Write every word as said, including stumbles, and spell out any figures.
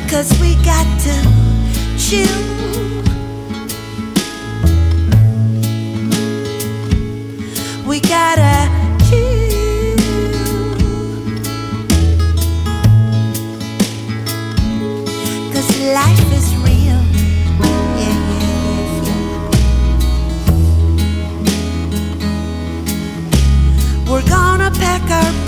'cause we got to chill. We gotta chill, 'cause life is real. Yeah, yeah, yeah. We're gonna pack our